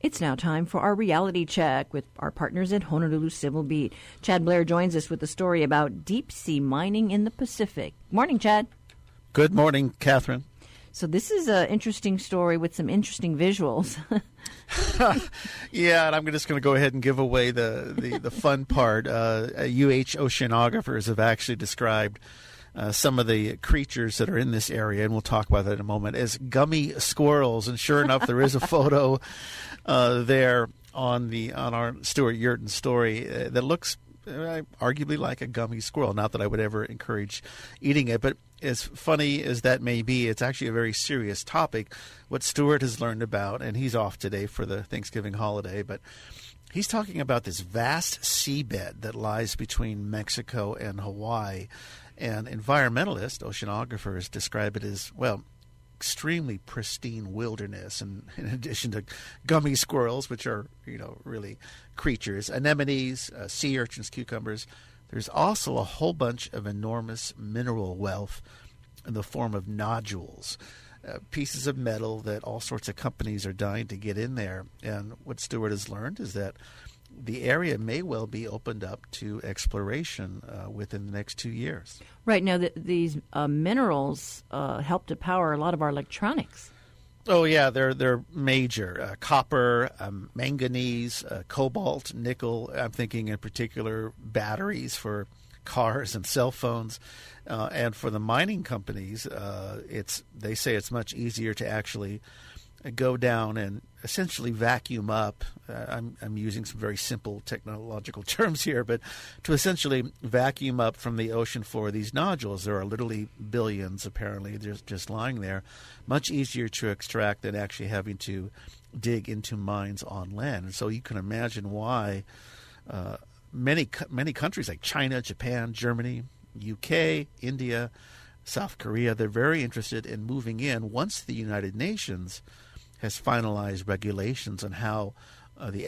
It's now time for our reality check with our partners at Honolulu Civil Beat. Chad Blair joins us with a story about deep-sea mining in the Pacific. Morning, Chad. Good morning, Catherine. So this is an interesting story with some interesting visuals. Yeah, and I'm just going to go ahead and give away the fun part. UH oceanographers have actually described some of the creatures that are in this area, and we'll talk about that in a moment, as gummy squirrels. And sure enough, there is a photo there on our Stuart Yurton story that looks arguably like a gummy squirrel. Not that I would ever encourage eating it, but as funny as that may be, it's actually a very serious topic. What Stuart has learned about, and he's off today for the Thanksgiving holiday, but he's talking about this vast seabed that lies between Mexico and Hawaii. And environmentalists, oceanographers, describe it as, well, extremely pristine wilderness. And in addition to gummy squirrels, which are, really creatures, anemones, sea urchins, cucumbers, there's also a whole bunch of enormous mineral wealth in the form of nodules, pieces of metal that all sorts of companies are dying to get in there. And what Stuart has learned is that the area may well be opened up to exploration within the next 2 years. Right. Now, these minerals help to power a lot of our electronics. Oh, yeah, they're major. Copper, manganese, cobalt, nickel. I'm thinking in particular batteries for cars and cell phones. And for the mining companies, they say it's much easier to actually go down and essentially vacuum up. I'm using some very simple technological terms here, but to essentially vacuum up from the ocean floor these nodules. There are literally billions, apparently, just lying there. Much easier to extract than actually having to dig into mines on land. And so you can imagine why many countries like China, Japan, Germany, UK, India, South Korea, they're very interested in moving in once the United Nations has finalized regulations on how the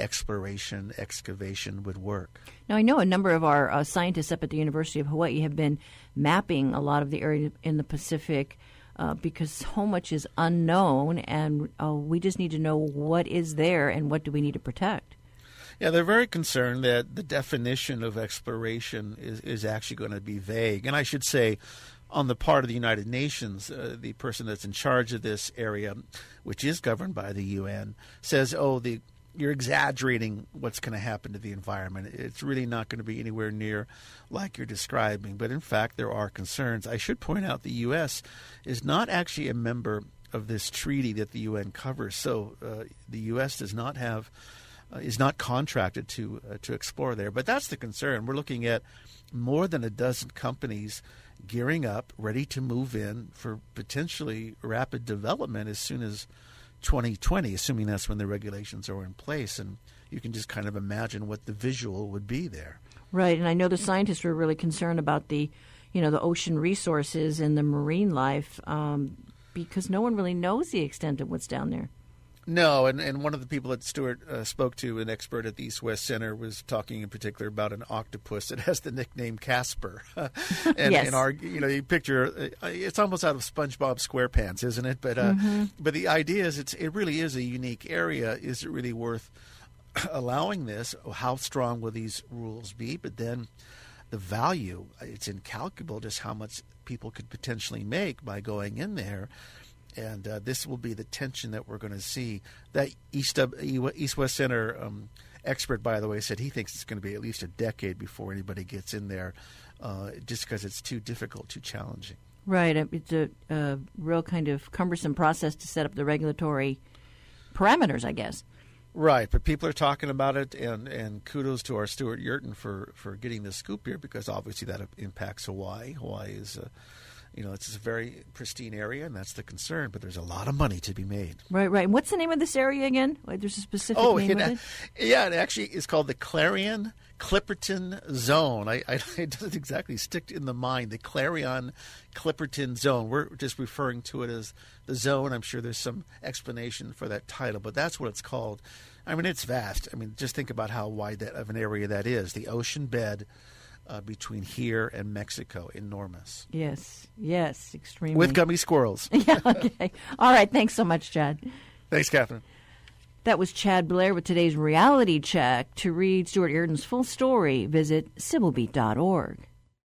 excavation would work. Now, I know a number of our scientists up at the University of Hawaii have been mapping a lot of the area in the Pacific because so much is unknown, and we just need to know what is there and what do we need to protect. Yeah, they're very concerned that the definition of exploration is actually going to be vague. And I should say, on the part of the United Nations, the person that's in charge of this area, which is governed by the UN, says, you're exaggerating what's going to happen to the environment. It's really not going to be anywhere near like you're describing. But in fact, there are concerns. I should point out the U.S. is not actually a member of this treaty that the UN covers. So the U.S. does not have is not contracted to explore there. But that's the concern. We're looking at more than a dozen companies gearing up, ready to move in for potentially rapid development as soon as 2020, assuming that's when the regulations are in place. And you can just kind of imagine what the visual would be there. Right, and I know the scientists were really concerned about the ocean resources and the marine life because no one really knows the extent of what's down there. No, and one of the people that Stuart spoke to, an expert at the East West Center, was talking in particular about an octopus that has the nickname Casper. And yes. You picture it's almost out of SpongeBob SquarePants, isn't it? But but the idea is it really is a unique area. Is it really worth allowing this? How strong will these rules be? But then the value, it's incalculable just how much people could potentially make by going in there. And this will be the tension that we're going to see. That East West Center expert, by the way, said he thinks it's going to be at least a decade before anybody gets in there, just because it's too difficult, too challenging. Right. It's a real kind of cumbersome process to set up the regulatory parameters, I guess. Right, but people are talking about it, and kudos to our Stuart Yurton for getting the scoop here, because obviously that impacts Hawaii. Hawaii is it's a very pristine area, and that's the concern. But there's a lot of money to be made. Right. And what's the name of this area again? There's a specific name of it? Yeah, it actually is called the Clarion-Clipperton Zone. It doesn't exactly stick in the mind, the Clarion-Clipperton Zone. We're just referring to it as the zone. I'm sure there's some explanation for that title, but that's what it's called. I mean, it's vast. I mean, just think about how wide of an area that is. The ocean bed between here and Mexico, enormous. Yes, extremely. With gummy squirrels. Yeah, okay. All right, thanks so much, Chad. Thanks, Catherine. That was Chad Blair with today's Reality Check. To read Stuart Airden's full story, visit sybilbeat.org.